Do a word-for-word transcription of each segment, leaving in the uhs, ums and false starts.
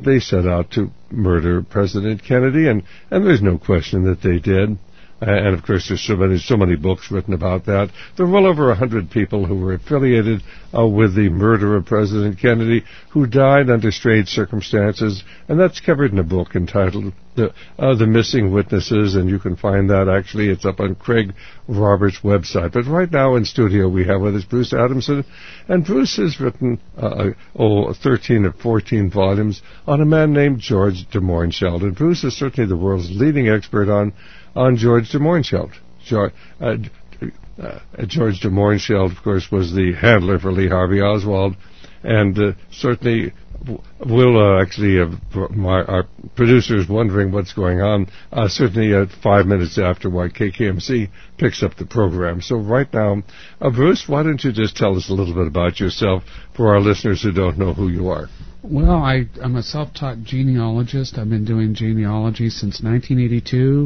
they set out to murder President Kennedy, and, and there's no question that they did. Uh, and, of course, there's so many, so many books written about that. There were well over one hundred people who were affiliated uh, with the murder of President Kennedy who died under strange circumstances, and that's covered in a book entitled The, uh, the Missing Witnesses, and you can find that, actually. It's up on Craig Roberts' website. But right now in studio we have with us Bruce Adamson, and Bruce has written uh, oh, thirteen or fourteen volumes on a man named George de Mohrenschildt, and Bruce is certainly the world's leading expert on on George de Mohrenschildt. George, uh, uh, George de Mohrenschildt, of course, was the handler for Lee Harvey Oswald, and uh, certainly we'll uh, actually have my, our producers wondering what's going on, uh, certainly at five minutes after Y K K M C picks up the program. So right now, uh, Bruce, why don't you just tell us a little bit about yourself for our listeners who don't know who you are? Well, I, I'm a self-taught genealogist. I've been doing genealogy since nineteen eighty-two.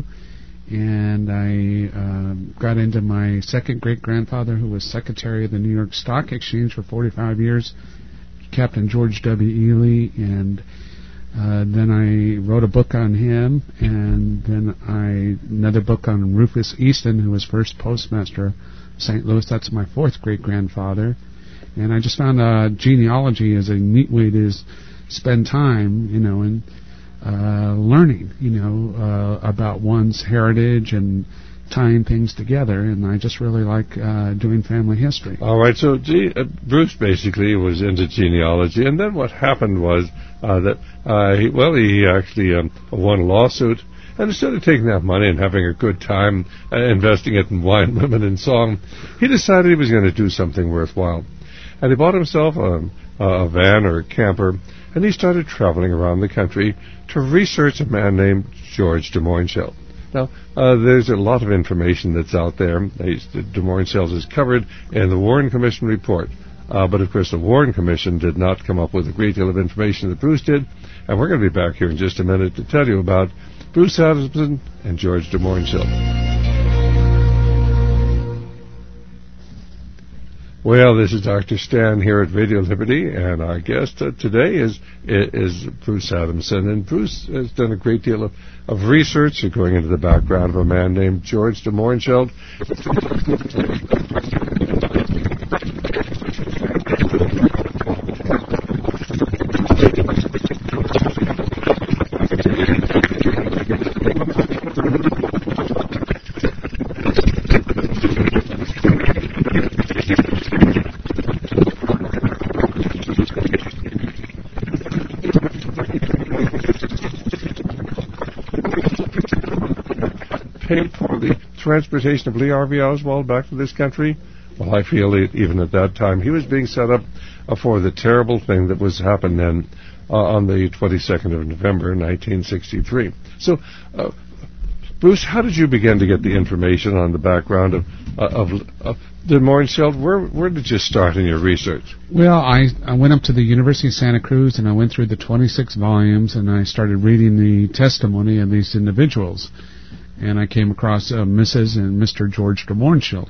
And I uh, got into my second great-grandfather, who was secretary of the New York Stock Exchange for forty-five years, Captain George W. Ely, and uh, then I wrote a book on him, and then I another book on Rufus Easton, who was first postmaster of Saint Louis. That's my fourth great-grandfather. And I just found uh, genealogy is a neat way to spend time, you know, and Uh, learning, you know, uh, about one's heritage and tying things together, and I just really like uh, doing family history. All right, so G- uh, Bruce basically was into genealogy, and then what happened was uh, that, uh, he, well, he actually um, won a lawsuit, and instead of taking that money and having a good time uh, investing it in wine, women, and song, he decided he was going to do something worthwhile. And he bought himself a, a van or a camper, and he started traveling around the country to research a man named George de Mohrenschildt. Now, uh, there's a lot of information that's out there. De Mohrenschildt is covered in the Warren Commission report. Uh, but, of course, the Warren Commission did not come up with a great deal of information that Bruce did. And we're going to be back here in just a minute to tell you about Bruce Adamson and George de Mohrenschildt. Well, this is Doctor Stan here at Radio Liberty, and our guest uh, today is is Bruce Adamson. And Bruce has done a great deal of, of research going into the background of a man named George de Mohrenschildt. Paid for the transportation of Lee Harvey Oswald back to this country. Well, I feel it, even at that time, he was being set up uh, for the terrible thing that was happening then uh, on the twenty-second of November, nineteen sixty-three. So, uh, Bruce, how did you begin to get the information on the background of uh, of, of de Mohrenschildt? Where where did you start in your research? Well, I, I went up to the University of Santa Cruz, and I went through the twenty-six volumes, and I started reading the testimony of these individuals. And I came across uh, Missus and Mister George de Mohrenschildt.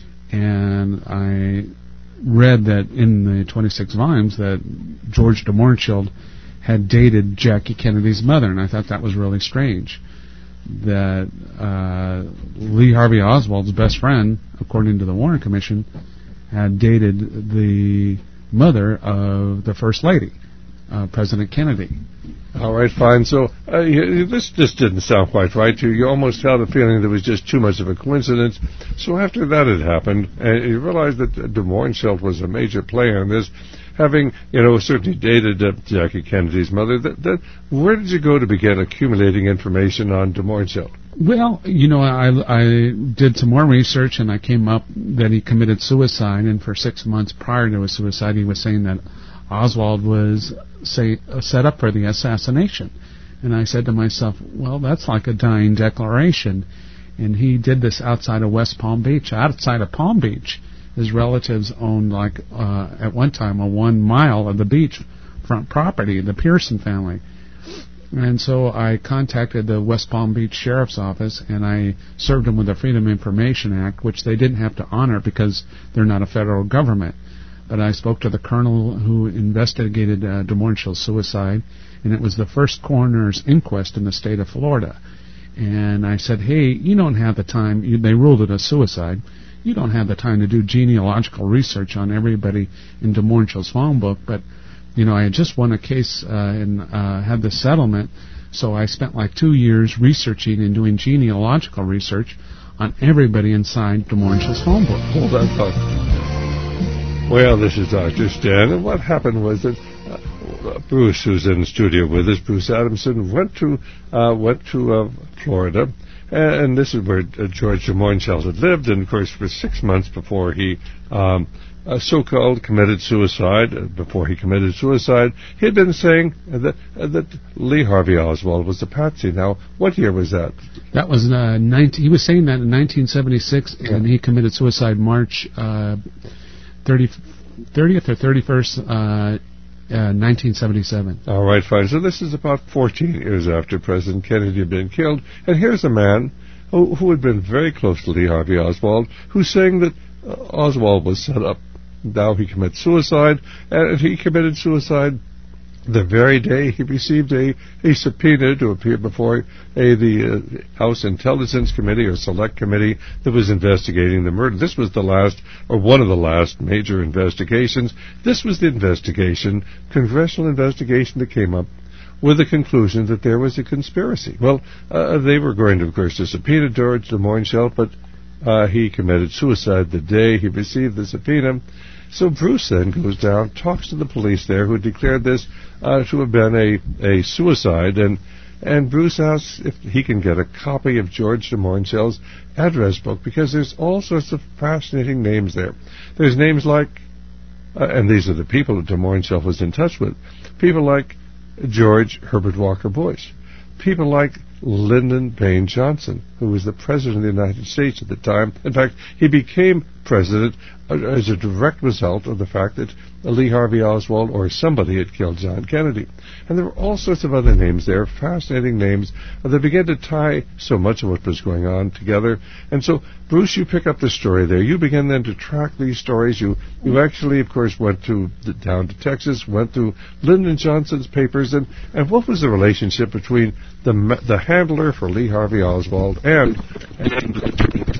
And I read that in the twenty-six volumes that George de Mohrenschildt had dated Jackie Kennedy's mother, and I thought that was really strange. That uh, Lee Harvey Oswald's best friend, according to the Warren Commission, had dated the mother of the First Lady, uh, President Kennedy. All right, fine. So uh, you, this just didn't sound quite right to you. You almost had a feeling there was just too much of a coincidence. So after that had happened, and you realized that de Mohrenschildt was a major player in this, having, you know, certainly dated uh, Jackie Kennedy's mother, that, that, where did you go to begin accumulating information on de Mohrenschildt? Well, you know, I, I did some more research, and I came up that he committed suicide, and for six months prior to his suicide, he was saying that Oswald was say, uh, set up for the assassination. And I said to myself, well, that's like a dying declaration. And he did this outside of West Palm Beach. Outside of Palm Beach, his relatives owned, like, uh, at one time, a one mile of the beachfront property, the Pearson family. And so I contacted the West Palm Beach Sheriff's Office, and I served them with the Freedom of Information Act, which they didn't have to honor because they're not a federal government. but I spoke to the colonel who investigated uh, Des Moines Shell's suicide, and it was the first coroner's inquest in the state of Florida. And I said, hey, you don't have the time. You, they ruled it a suicide. You don't have the time to do genealogical research on everybody in Des Moines Shell's phone book, but, you know, I had just won a case uh, and uh, had the settlement, so I spent like two years researching and doing genealogical research on everybody inside Des Moines Shell's phone book. Hold on, folks. Well, this is Doctor Stan, and what happened was that uh, Bruce, who's in the studio with us, Bruce Adamson, went to uh, went to uh, Florida, and, and this is where uh, George Des Moines Shell had lived, and of course for six months before he um, uh, so-called committed suicide, uh, before he committed suicide, he had been saying that uh, that Lee Harvey Oswald was a patsy. Now, what year was that? That was uh, nineteen. He was saying that in nineteen seventy-six, yeah. And he committed suicide March uh, thirtieth or thirty-first, uh, uh, nineteen seventy-seven. All right, fine. So this is about fourteen years after President Kennedy had been killed, and here's a man who, who had been very close to Lee Harvey Oswald, who's saying that uh, Oswald was set up. Now he commits suicide, and he committed suicide the very day he received a, a subpoena to appear before a, the uh, House Intelligence Committee or Select Committee that was investigating the murder. This was the last, or one of the last, major investigations. This was the investigation, congressional investigation that came up with the conclusion that there was a conspiracy. Well, uh, they were going to, of course, to subpoena George Des Moines Shell, but uh, he committed suicide the day he received the subpoena. So Bruce then goes down, talks to the police there, who declared this uh, to have been a, a suicide, and and Bruce asks if he can get a copy of George Des Moines Shell's address book, because there's all sorts of fascinating names there. There's names like, uh, and these are the people that Des Moines Shell was in touch with, people like George Herbert Walker Bush, people like Lyndon Baines Johnson, who was the President of the United States at the time. In fact, he became President as a direct result of the fact that Lee Harvey Oswald or somebody had killed John Kennedy. And there were all sorts of other names there, fascinating names, that began to tie so much of what was going on together. And so, Bruce, you pick up the story there. You begin then to track these stories. You you actually, of course, went to the, down to Texas, went through Lyndon Johnson's papers, and, and what was the relationship between the the handler for Lee Harvey Oswald and... and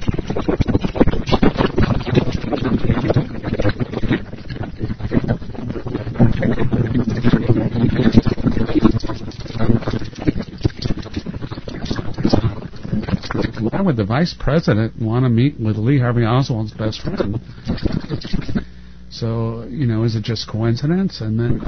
why would the vice president want to meet with Lee Harvey Oswald's best friend? So, you know, is it just coincidence? And then...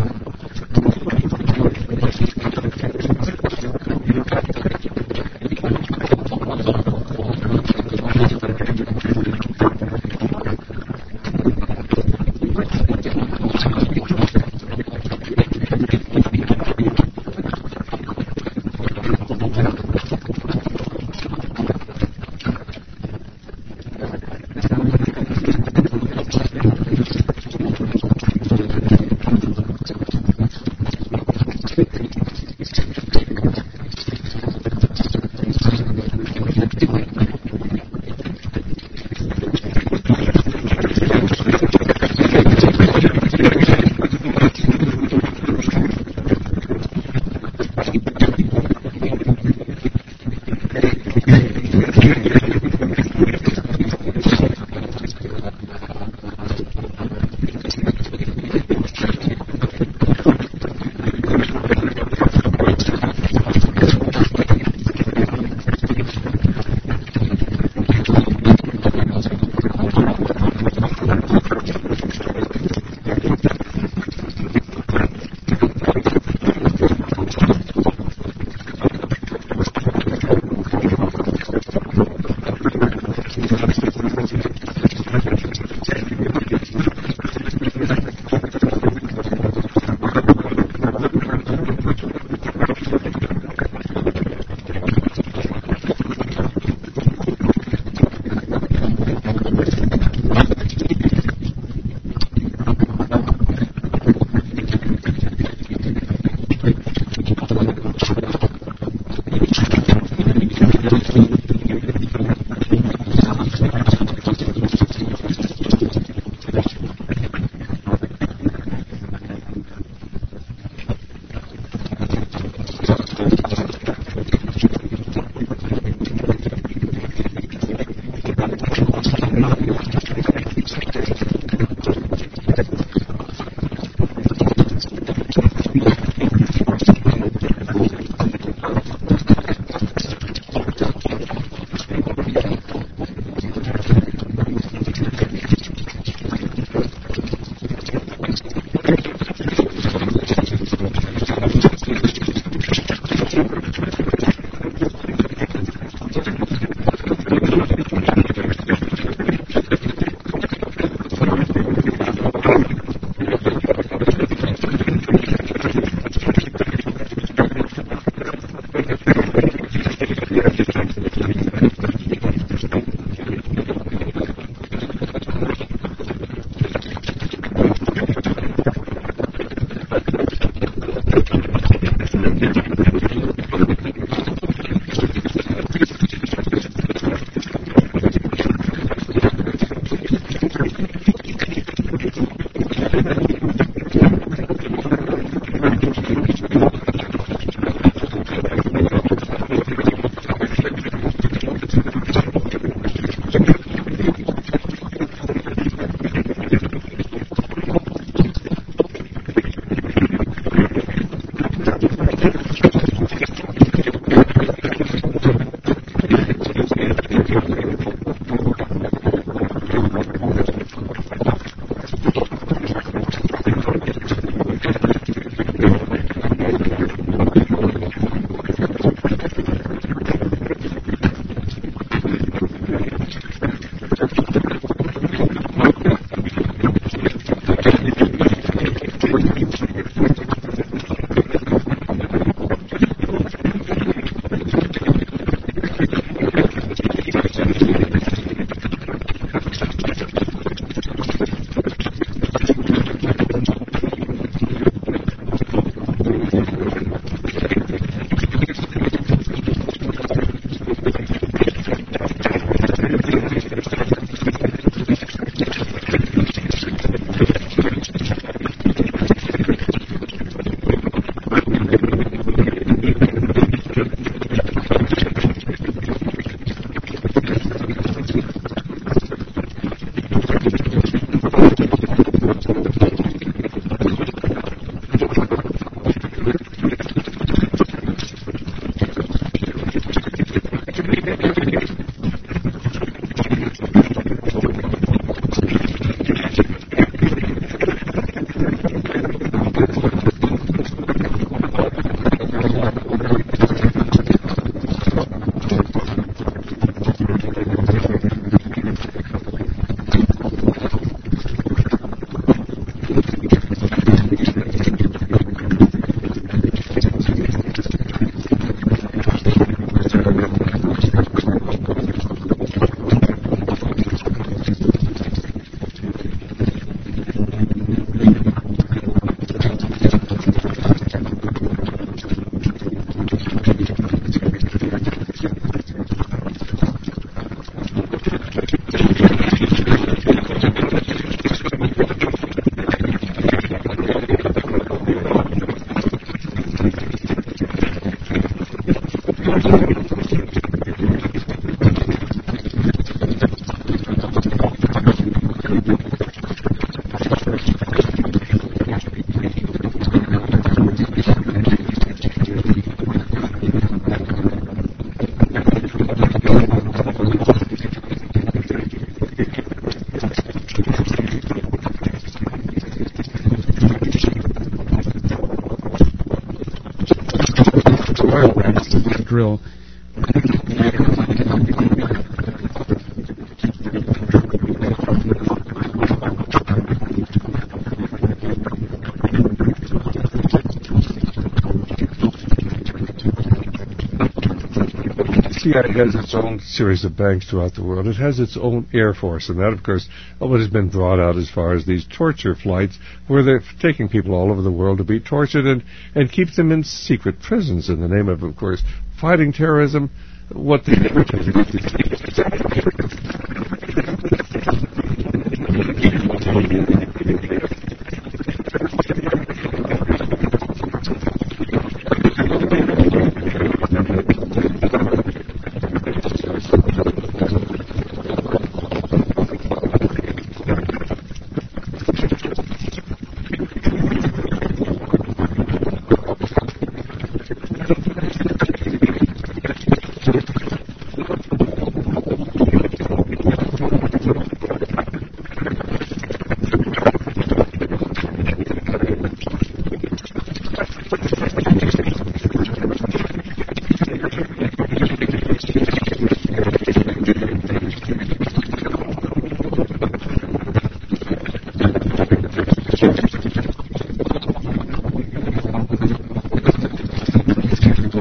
drill. C I A has its own series of banks throughout the world. It has its own Air Force, and that, of course, what has been brought out as far as these torture flights, where they're taking people all over the world to be tortured and, and keep them in secret prisons in the name of, of course, fighting terrorism. What the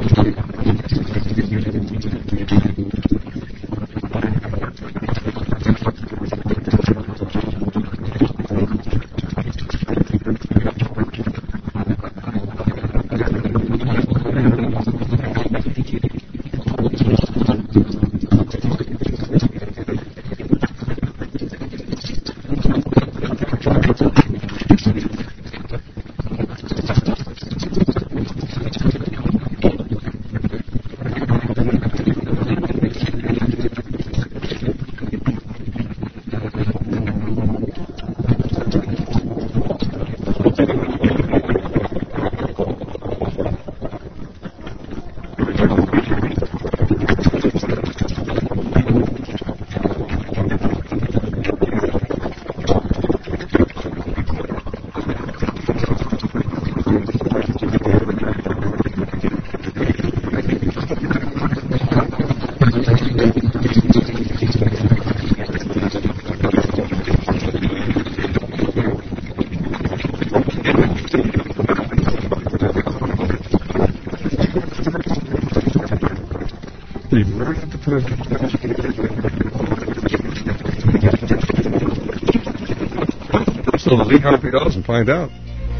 So Lee Harvey Oswald and find out.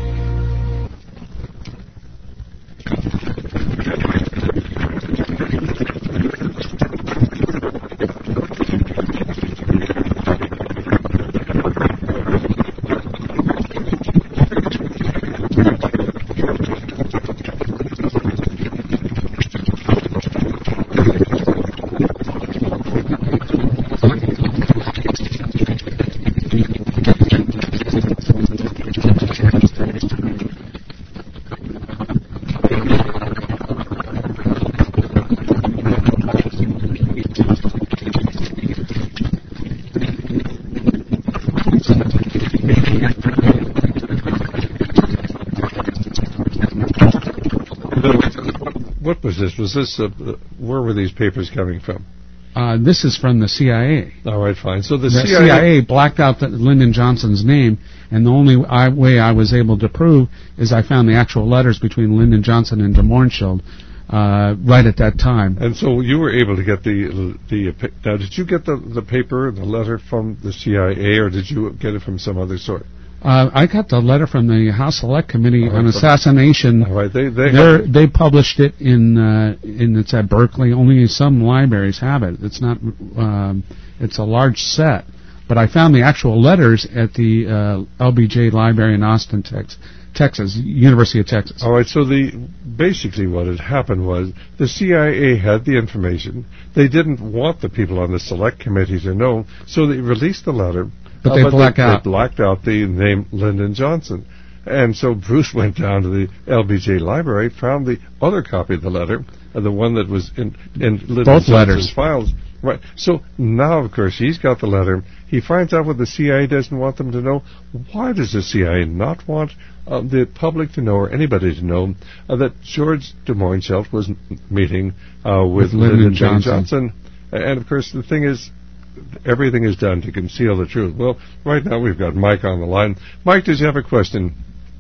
What was this? Was this, uh, where were these papers coming from? Uh, this is from the C I A. All right, fine. So the, the C I A... C I A blacked out the Lyndon Johnson's name, and the only I, way I was able to prove is I found the actual letters between Lyndon Johnson and de Mohrenschildt uh, right at that time. And so you were able to get the... the now, did you get the, the paper, the letter from the C I A, or did you get it from some other sort? Uh, I got the letter from the House Select Committee right, on Assassination. All right, they they they published it in uh, in it's at Berkeley. Only some libraries have it. It's not. Um, it's a large set, but I found the actual letters at the uh, L B J Library in Austin, Texas, Texas, University of Texas. All right, so the basically what had happened was the C I A had the information. They didn't want the people on the Select Committee to know, so they released the letter. But uh, they but blacked they, out. They blacked out the name Lyndon Johnson. And so Bruce went down to the L B J library, found the other copy of the letter, uh, the one that was in, in Lyndon Both Johnson's letters. files. Right. So now, of course, he's got the letter. He finds out what the C I A doesn't want them to know. Why does the C I A not want uh, the public to know, or anybody to know, uh, that George de Mohrenschildt was m- meeting uh, with, with Lyndon, Lyndon Johnson? Johnson? And, of course, the thing is, everything is done to conceal the truth. Well, right now we've got Mike on the line. Mike, does you have a question?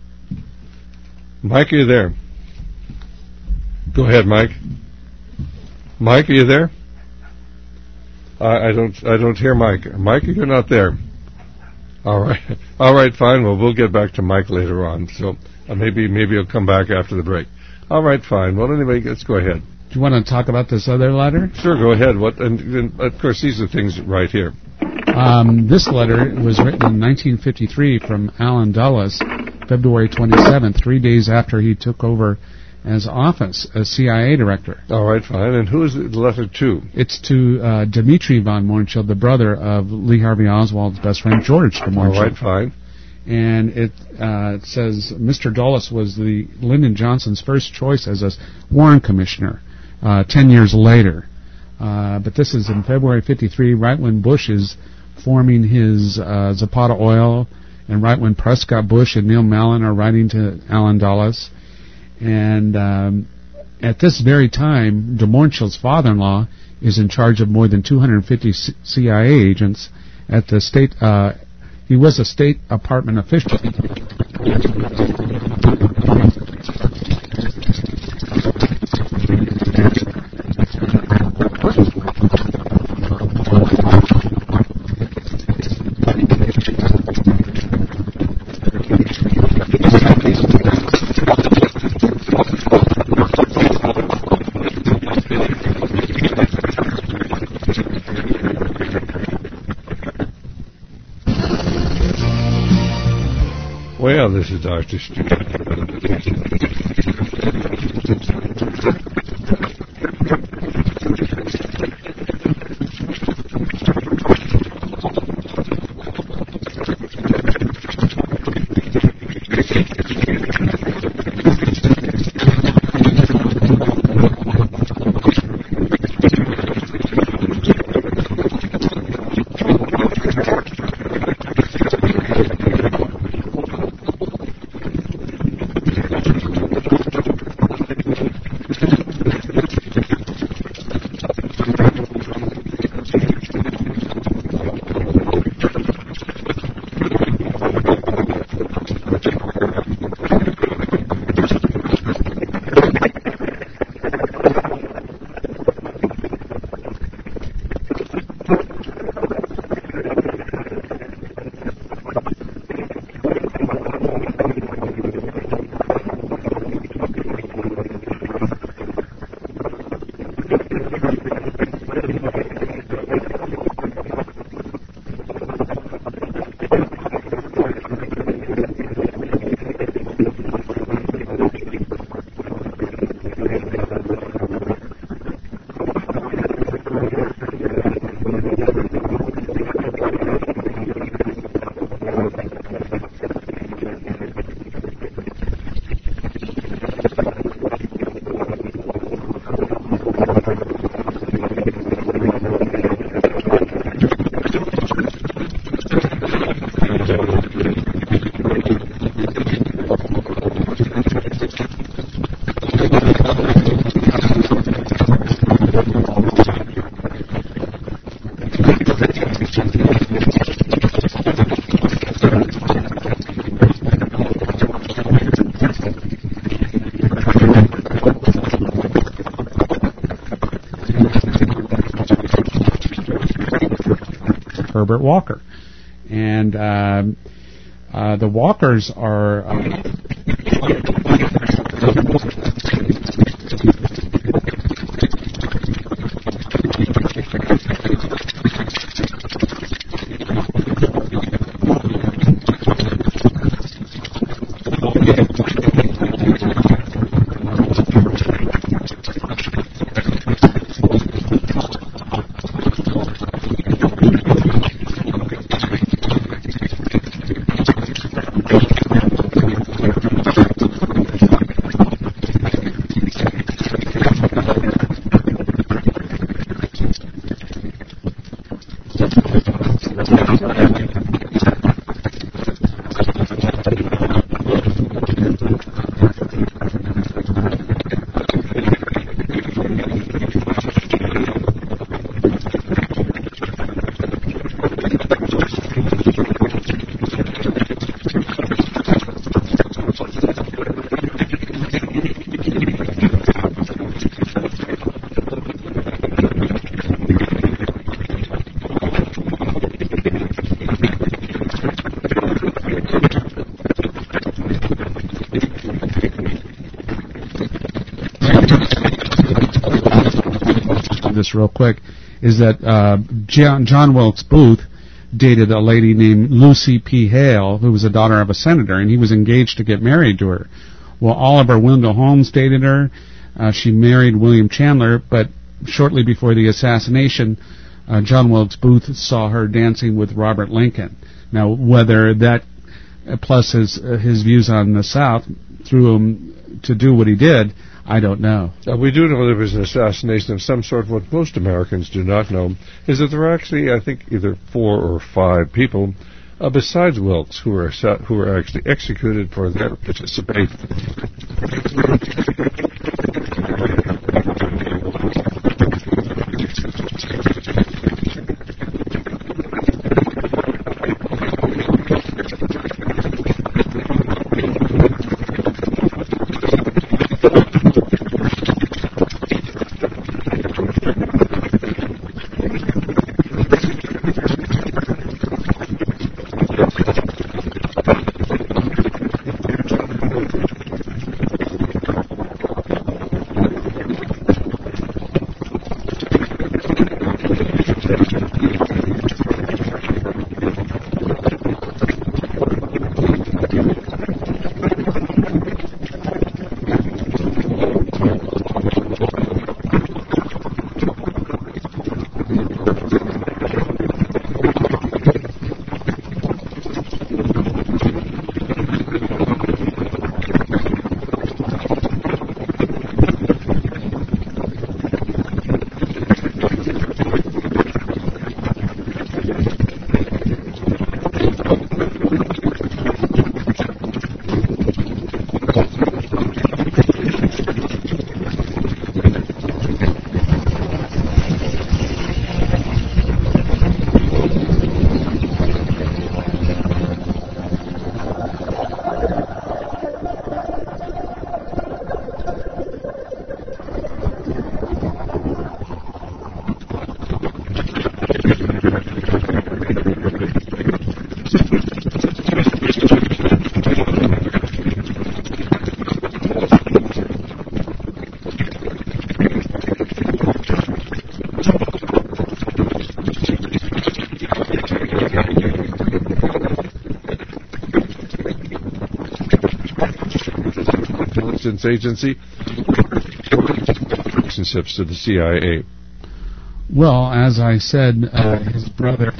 Mike, are you there? Go ahead, Mike. Mike, are you there? I, I don't. I don't hear Mike. Mike, you're not there. All right. All right. Fine. Well, we'll get back to Mike later on. So uh, maybe maybe he'll come back after the break. All right. Fine. Well, anyway, let's go ahead. Do you want to talk about this other letter? Sure, go ahead. What? And, and of course, these are things right here. Um, this letter was written in nineteen fifty-three from Allen Dulles, February twenty-seventh, three days after he took over as office as C I A director. All right, fine. And who is the letter to? It's to uh, Dmitri von Mohrenschildt, the brother of Lee Harvey Oswald's best friend, George de Mohrenschildt. All right, fine. And it, uh, it says, Mister Dulles was the Lyndon Johnson's first choice as a Warren Commissioner. Uh, ten years later. Uh, but this is in February fifty-three, right when Bush is forming his uh, Zapata Oil, and right when Prescott Bush and Neil Mellon are writing to Allen Dulles. And um, at this very time, de Mohrenschildt's father-in-law is in charge of more than two hundred fifty C I A agents at the state. Uh, he was a State Department official. this is Doctor Stu. Herbert Walker. And uh, uh, the Walkers are... Uh, this real quick, is that uh, John, John Wilkes Booth dated a lady named Lucy P. Hale, who was a daughter of a senator, and he was engaged to get married to her. Well, Oliver Wendell Holmes dated her. Uh, she married William Chandler, but shortly before the assassination, uh, John Wilkes Booth saw her dancing with Robert Lincoln. Now, whether that, uh, plus his uh, his views on the South, threw him to do what he did, I don't know. Uh, we do know there was an assassination of some sort. What most Americans do not know is that there were actually, I think, either four or five people uh, besides Wilkes who were who were actually executed for their participation. Intelligence Agency, relationships to the C I A. Well, as I said, uh, his brother...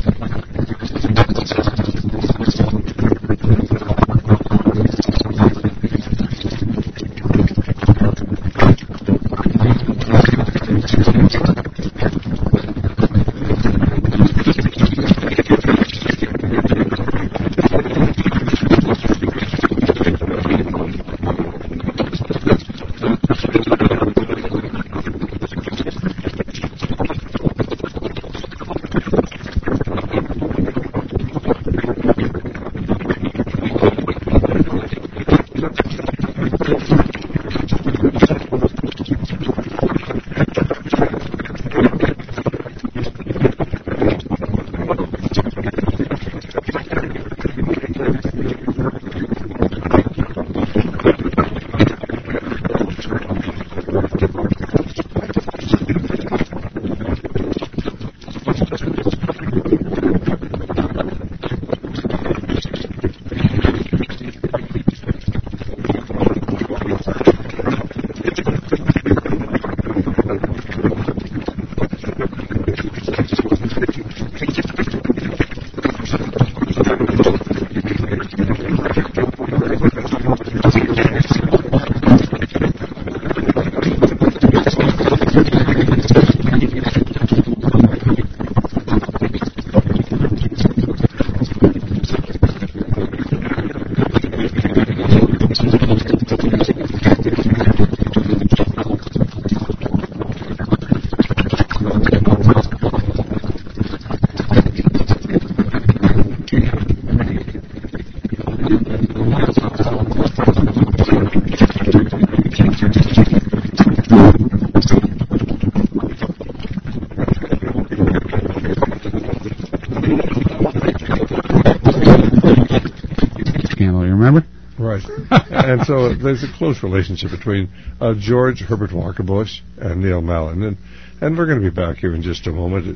Scandal, you remember? Right. And so there's a close relationship between uh, George Herbert Walker Bush and Neil Mellon. And, and we're going to be back here in just a moment.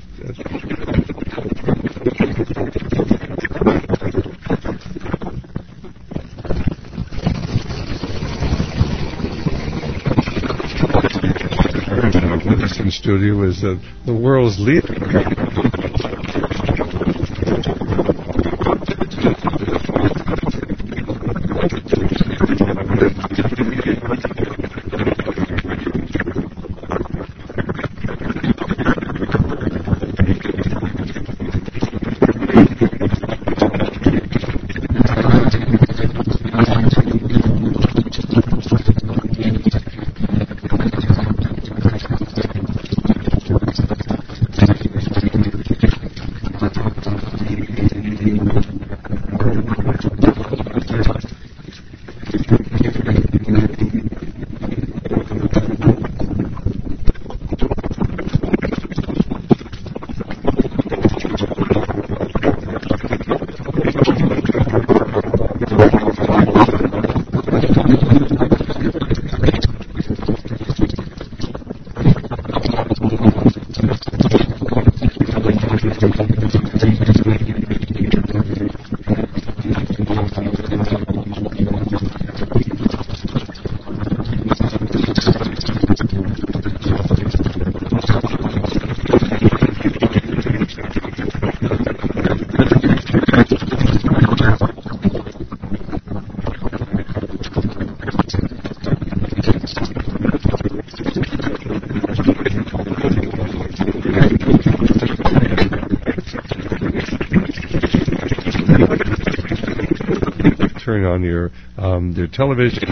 With us in studio is uh, the world's leader. Turn on your um, your television.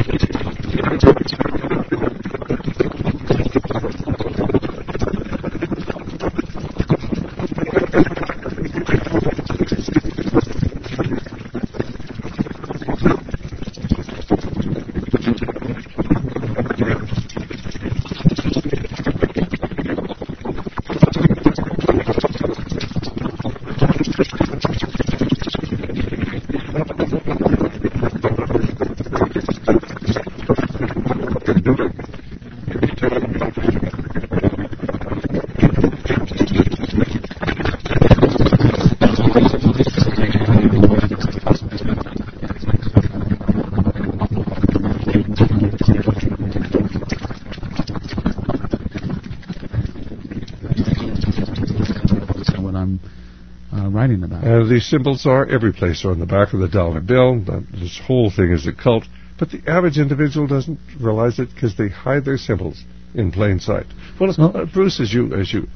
I'm uh, writing about. And these symbols are every place. They're on the back of the dollar bill. This whole thing is a cult. But the average individual doesn't realize it because they hide their symbols in plain sight. Well, well uh, Bruce, as you as you.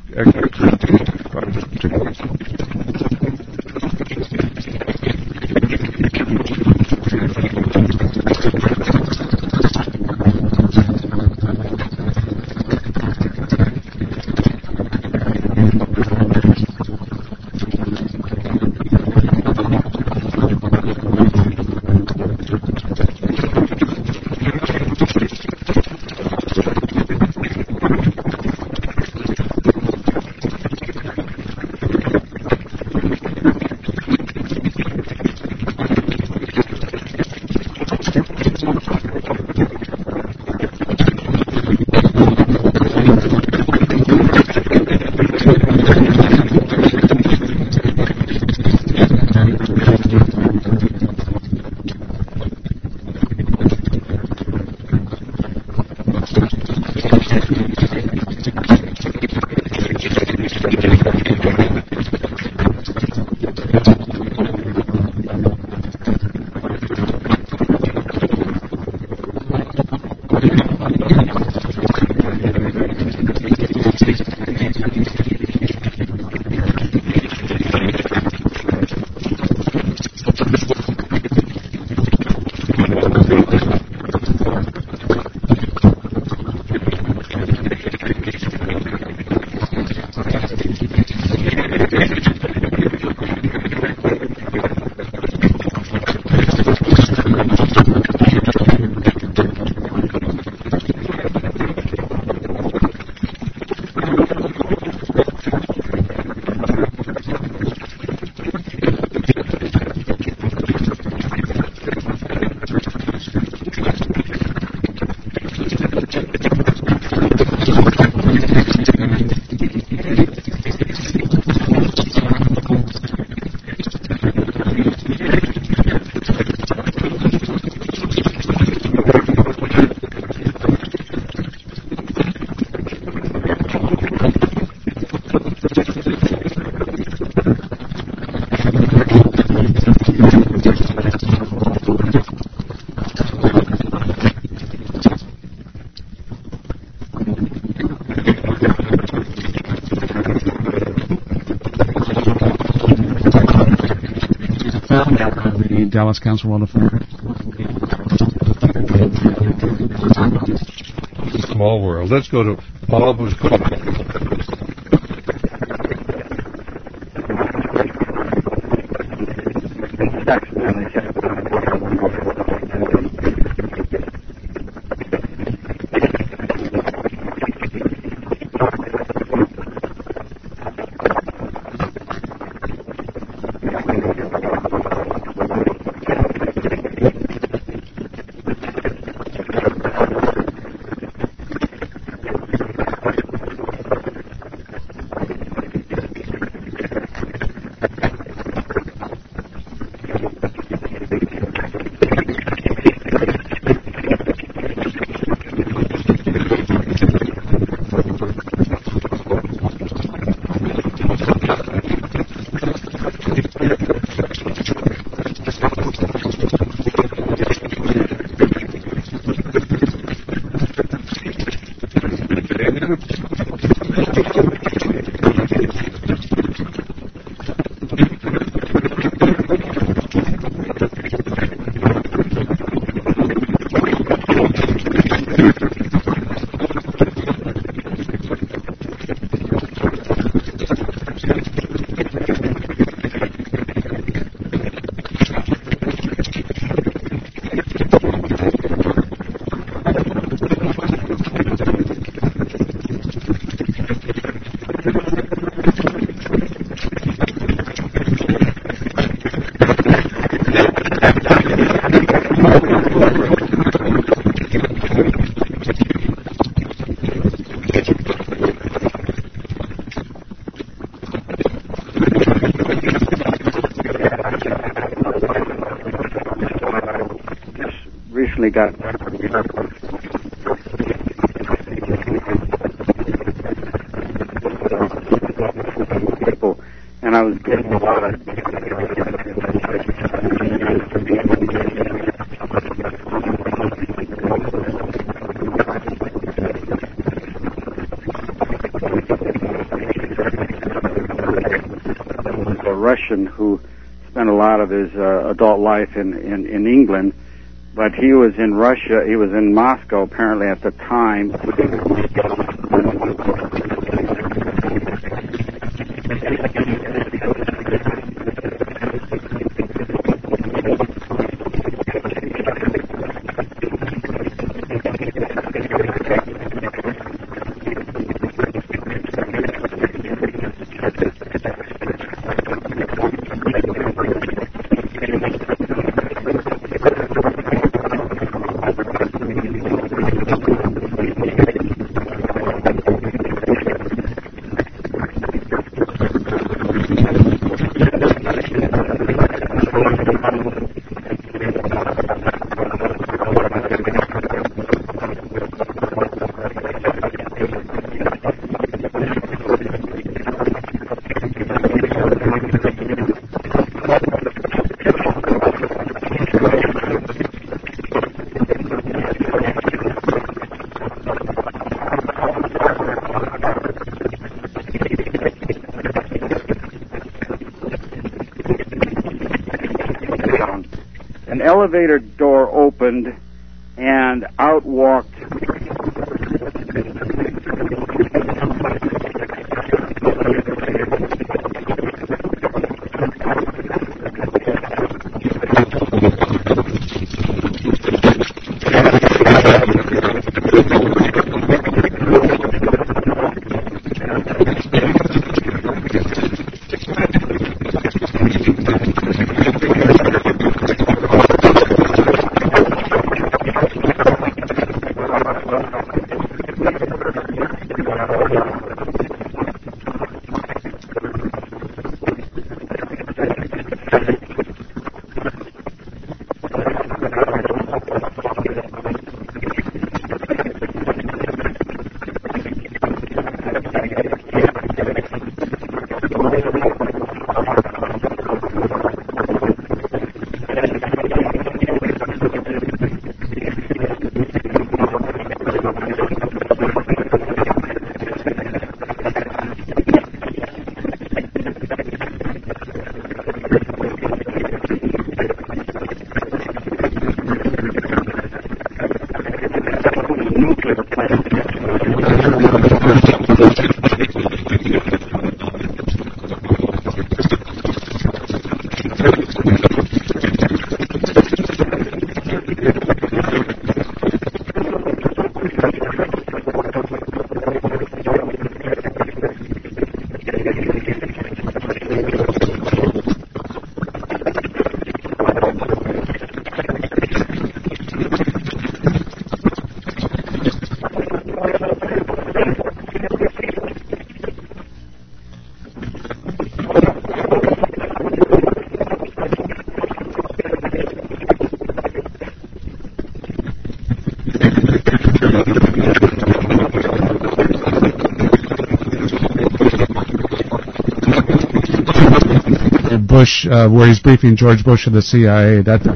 The Dallas Council World Affairs. Small world. Let's go to Bob, who's called. Recently got people, A Russian who spent a lot of his uh, adult life in, in, in England, but he was in Russia, he was in Moscow apparently at the time. An elevator door opened, and out walked Bush, uh, where he's briefing George Bush of the C I A. That.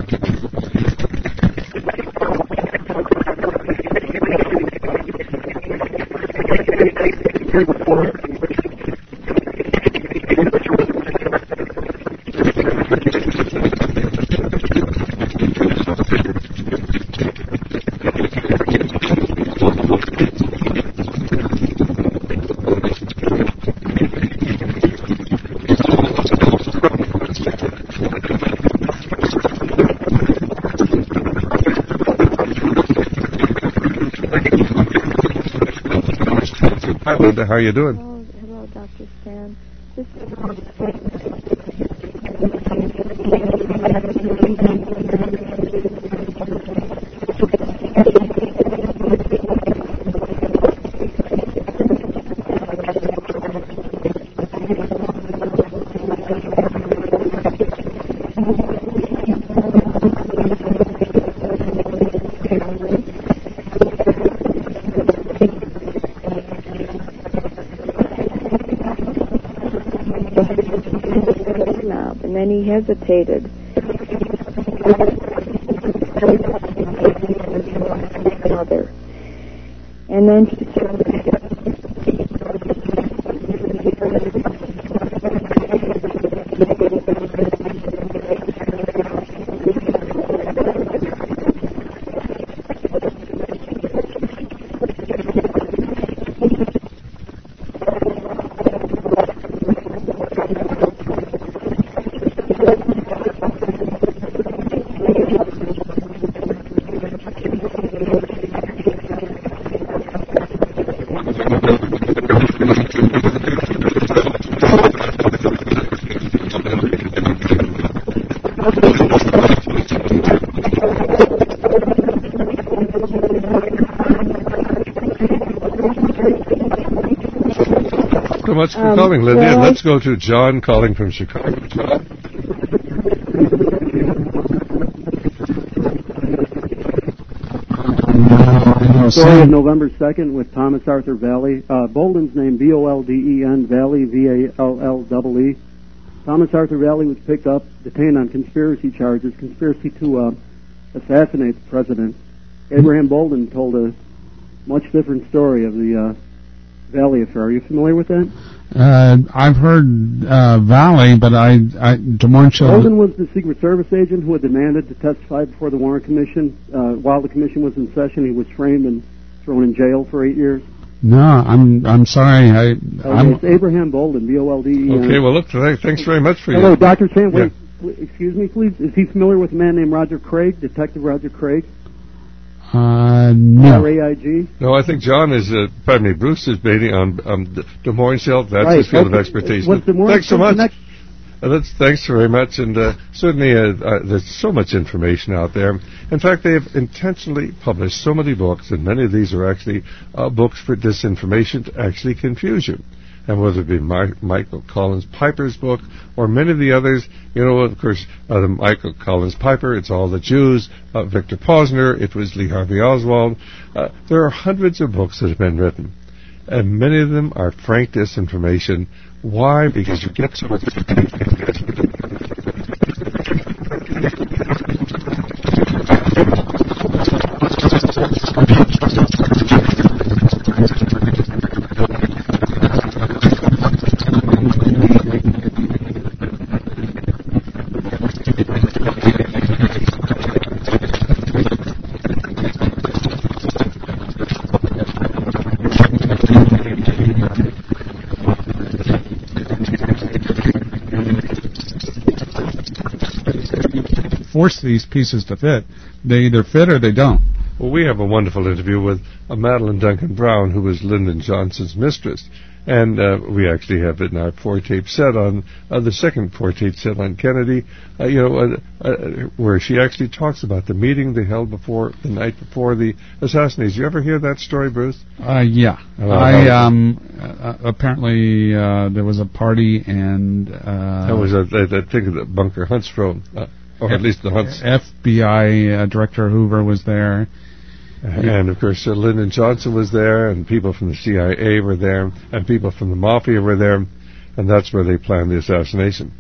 Hi, Linda. How are you doing? Hello, hello, Doctor Stan. This is and then he hesitated. Mother. And then he said, Much for Um, calling, Lydia. well, Let's go to John calling from Chicago. John. Story of November second with Thomas Arthur Valley. Uh, Bolden's name, B O L D E N, Valley, V A L L E E. Thomas Arthur Valley was picked up, detained on conspiracy charges, conspiracy to uh, assassinate the president. Abraham Bolden told a much different story of the uh, Valley affair. Are you familiar with that? Uh, I've heard uh, Valley, but I, I Des Moines Show. Bolden was the Secret Service agent who had demanded to testify before the Warren Commission. Uh, while the commission was in session, he was framed and thrown in jail for eight years. No, I'm I'm sorry. I Oh, I'm, it's Abraham Bolden, B O L D E N. Okay, well, look, thanks very much for Hello, you. Doctor Sam. Wait, Yeah. excuse me, please. Is he familiar with a man named Roger Craig, Detective Roger Craig? uh, no. R A I G? No, I think John is, uh, pardon me, Bruce is baiting on um, Des Moines Hill. That's Right, his field okay. of expertise. What's Des Moines Thanks so Hill much. connect- Uh, that's, thanks very much, and uh, certainly uh, uh, there's so much information out there. In fact, they have intentionally published so many books, and many of these are actually uh, books for disinformation to actually confuse you. And whether it be My- Michael Collins Piper's book or many of the others, you know, of course, uh, the Michael Collins Piper, it's all the Jews, uh, Victor Posner, it was Lee Harvey Oswald. Uh, there are hundreds of books that have been written, and many of them are frank disinformation. Why? Because you get so much. Force these pieces to fit. They either fit or they don't. Well, we have a wonderful interview with uh, Madeline Duncan Brown, who was Lyndon Johnson's mistress. And uh, we actually have it in our four-tape set on, uh, the second four-tape set on Kennedy, uh, you know, uh, uh, where she actually talks about the meeting they held before, the night before the assassination. You ever hear that story, Bruce? Uh, yeah. Oh, I, how- um, uh, apparently, uh, there was a party and, uh... That was, a, I, I think, that Bunker Huntsville, uh, or at least the Hunts. F B I uh, Director Hoover was there. And, of course, uh, Lyndon Johnson was there, and people from the C I A were there, and people from the Mafia were there, and that's where they planned the assassination.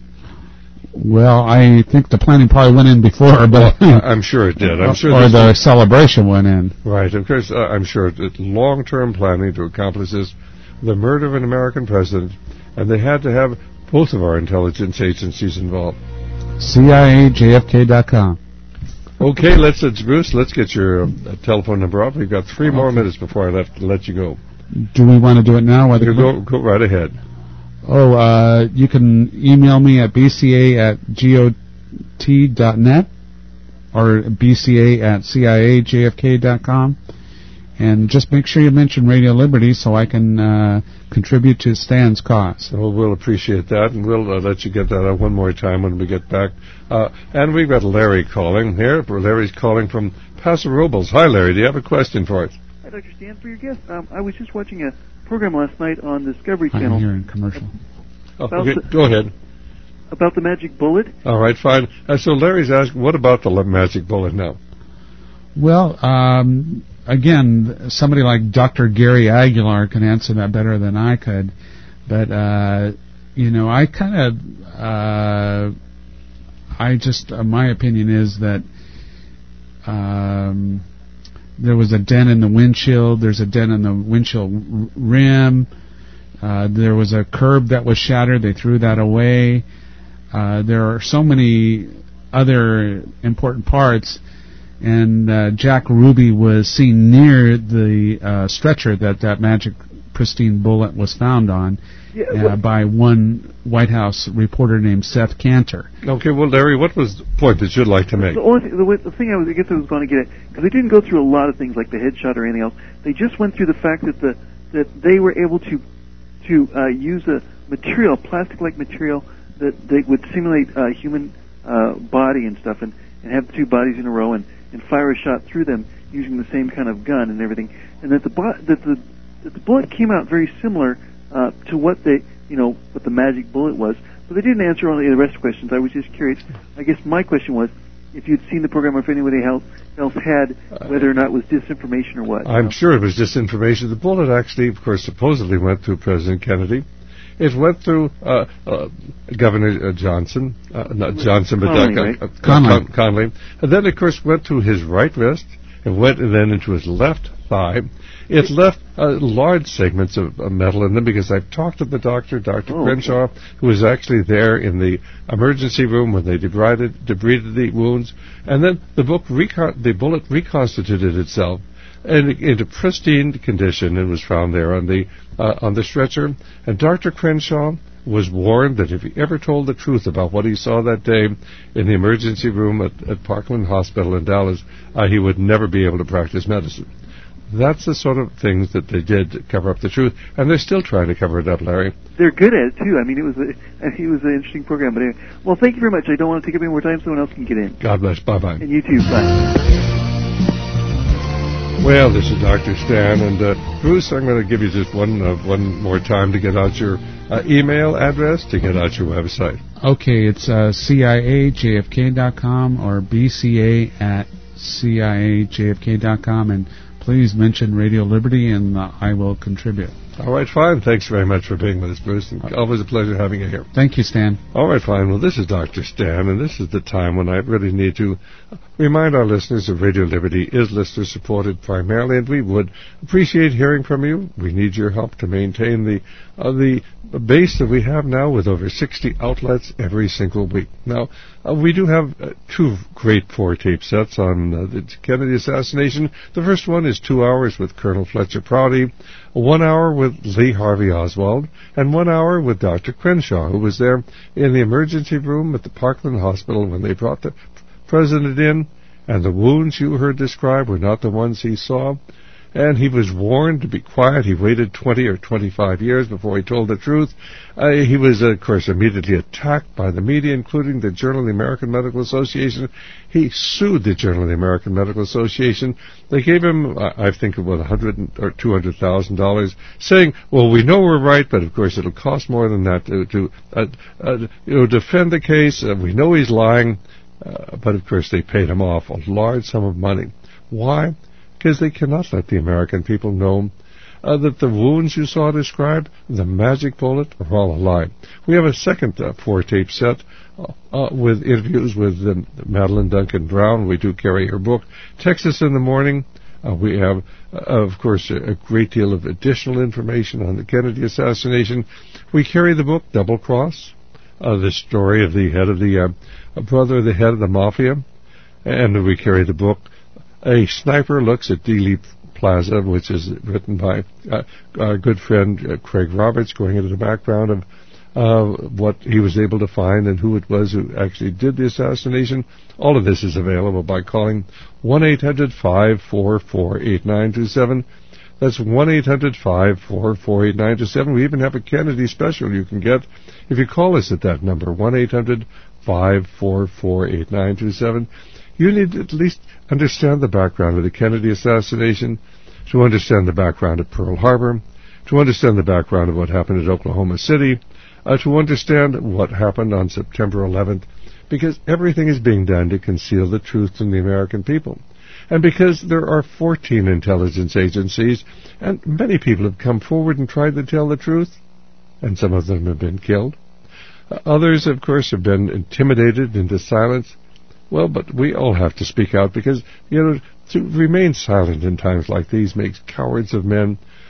Well, I think the planning probably went in before, but... I- I'm sure it did. I'm sure or this the was- celebration went in. Right, of course, uh, I'm sure it's long-term planning to accomplish this, the murder of an American president, and they had to have both of our intelligence agencies involved. C I A J F K dot com. Okay, let's, uh, Bruce, let's get your uh, telephone number up. We've got three more minutes before I left, let you go. Do we want to do it now? Whether You go, go right ahead. Oh, uh, you can email me at b c a at got dot net or b c a at c i a j f k dot com. And just make sure you mention Radio Liberty so I can uh, contribute to Stan's cause. So we'll appreciate that, and we'll uh, let you get that out one more time when we get back. Uh, and we've got Larry calling here. Larry's calling from Paso Robles. Hi, Larry. Do you have a question for us? Hi, Doctor Stan, for your guest. Um, I was just watching a program last night on Discovery I'm Channel hearing commercial. Oh, okay, go ahead. about the magic bullet. All right, fine. Uh, so Larry's asking, what about the magic bullet now? Well, um, again, somebody like Doctor Gary Aguilar can answer that better than I could. But, uh, you know, I kind of, uh, I just, uh, my opinion is that um, there was a dent in the windshield. There's a dent in the windshield r- rim. Uh, there was a curb that was shattered. They threw that away. Uh, there are so many other important parts. And uh, Jack Ruby was seen near the uh, stretcher that that magic pristine bullet was found on yeah, uh, by one White House reporter named Seth Cantor. Okay, well, Larry, what was the point that you'd like to make? The, only thing, the, the thing I, was, I guess I was going to get at, because they didn't go through a lot of things like the headshot or anything else. They just went through the fact that the that they were able to to uh, use a material, plastic-like material that they would simulate a uh, human uh, body and stuff, and, and have the two bodies in a row and, and fire a shot through them using the same kind of gun and everything, and that the bo- that the that the bullet came out very similar uh, to what they you know what the magic bullet was. But they didn't answer all the rest of the questions. I was just curious. I guess my question was, if you'd seen the program or if anybody else, else had, whether or not it was disinformation or what. I'm know? sure it was disinformation. The bullet actually, of course, supposedly went through President Kennedy. It went through uh, uh, Governor uh, Johnson, uh, not Johnson, but Connolly, uh, right? uh, Connolly. Con- Connolly. And then, of course, went through his right wrist and went and then into his left thigh. It left uh, large segments of uh, metal in them because I've talked to the doctor, Doctor Oh, Crenshaw, okay. who was actually there in the emergency room when they debrided, debrided the wounds. And then the, book recon- the bullet reconstituted itself and into pristine condition and was found there on the uh, on the stretcher. And Doctor Crenshaw was warned that if he ever told the truth about what he saw that day in the emergency room at, at Parkland Hospital in Dallas, uh, he would never be able to practice medicine. That's the sort of things that they did to cover up the truth, and they're still trying to cover it up, Larry. They're good at it too. I mean, it was a, it was an interesting program. But anyway, well, thank you very much. I don't want to take up any more time. Someone else can get in. God bless. Bye bye. And you too. Bye. Well, this is Doctor Stan, and uh, Bruce, I'm going to give you just one uh, one more time to get out your uh, email address, to get out your website. Okay, it's uh, C I A J F K dot com or B C A at C I A J F K dot com, and please mention Radio Liberty, and uh, I will contribute. All right, fine. Thanks very much for being with us, Bruce. And always a pleasure having you here. Thank you, Stan. All right, fine. Well, this is Doctor Stan, and this is the time when I really need to remind our listeners that Radio Liberty is listener-supported primarily, and we would appreciate hearing from you. We need your help to maintain the uh, the base that we have now with over sixty outlets every single week. Now, uh, we do have uh, two great four-tape sets on uh, the Kennedy assassination. The first one is two hours with Colonel Fletcher Prouty, one hour with Lee Harvey Oswald, and one hour with Doctor Crenshaw, who was there in the emergency room at the Parkland Hospital when they brought the president in, and the wounds you heard described were not the ones he saw. And he was warned to be quiet. He waited twenty or twenty-five years before he told the truth. Uh, he was, uh, of course, immediately attacked by the media, including the Journal of the American Medical Association. He sued the Journal of the American Medical Association. They gave him, uh, I think, about one hundred or two hundred thousand dollars, saying, "Well, we know we're right, but of course it'll cost more than that to, to uh, uh, you know, defend the case. Uh, we know he's lying." Uh, but of course they paid him off a large sum of money. Why? Because they cannot let the American people know uh, that the wounds you saw described, the magic bullet, are all a lie. We have a second uh, four-tape set uh, uh, with interviews with uh, Madeline Duncan Brown. We do carry her book, Texas in the Morning. Uh, we have, uh, of course, a, a great deal of additional information on the Kennedy assassination. We carry the book, Double Cross, uh, the story of the head of the uh, brother, the head of the mafia. And we carry the book, A Sniper Looks at Dealey Plaza, which is written by uh, our good friend uh, Craig Roberts, going into the background of uh, what he was able to find and who it was who actually did the assassination. All of this is available by calling one eight hundred five four four eight nine two seven. That's one eight hundred five four four eight nine two seven. We even have a Kennedy special you can get if you call us at that number, one eight hundred five four four eight nine two seven. You need to at least understand the background of the Kennedy assassination, to understand the background of Pearl Harbor, to understand the background of what happened at Oklahoma City, uh, to understand what happened on September eleventh, because everything is being done to conceal the truth from the American people. And because there are fourteen intelligence agencies, and many people have come forward and tried to tell the truth, and some of them have been killed. Uh, others, of course, have been intimidated into silence. Well, but we all have to speak out because, you know, to remain silent in times like these makes cowards of men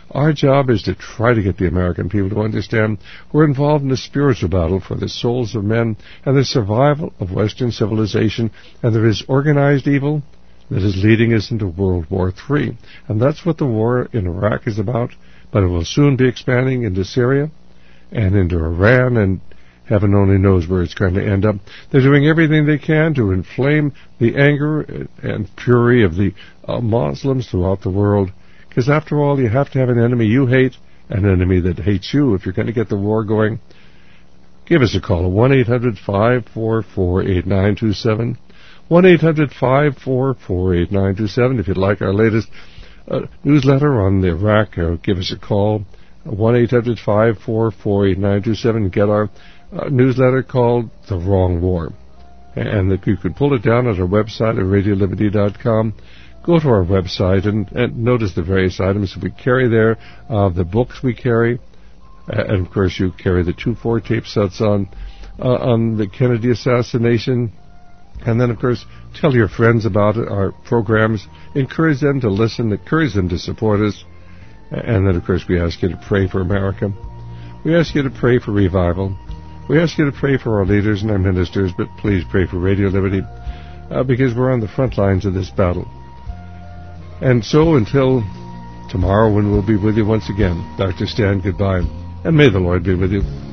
Our job is to try to get the American people to understand we're involved in a spiritual battle for the souls of men and the survival of Western civilization, and there is organized evil that is leading us into World War Three. And that's what the war in Iraq is about, but it will soon be expanding into Syria and into Iran, and heaven only knows where it's going to end up. They're doing everything they can to inflame the anger and fury of the uh, Muslims throughout the world, because after all, you have to have an enemy you hate, an enemy that hates you, if you're going to get the war going. Give us a call at one eight hundred five four four eight nine two seven, one eight hundred five four four eight nine two seven. If you'd like our latest uh, newsletter on Iraq, uh, give us a call, one eight hundred five four four eight nine two seven, and get our uh, newsletter called The Wrong War. And that you can pull it down at our website at radio liberty dot com. Go to our website and, and notice the various items we carry there, uh, the books we carry, uh, and of course you carry the two four tape sets on uh, on the Kennedy assassination. And then, of course, tell your friends about it, our programs. Encourage them to listen. Encourage them to support us. And then, of course, we ask you to pray for America. We ask you to pray for revival. We ask you to pray for our leaders and our ministers, but please pray for Radio Liberty, uh, because we're on the front lines of this battle. And so, until tomorrow when we'll be with you once again, Doctor Stan, goodbye. And may the Lord be with you.